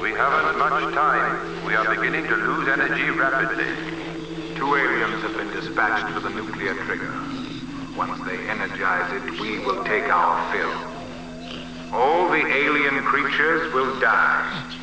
We haven't much time. We are beginning to lose energy rapidly. 2 aliens have been dispatched for the nuclear trigger. Once they energize it, we will take our fill. All the alien creatures will die.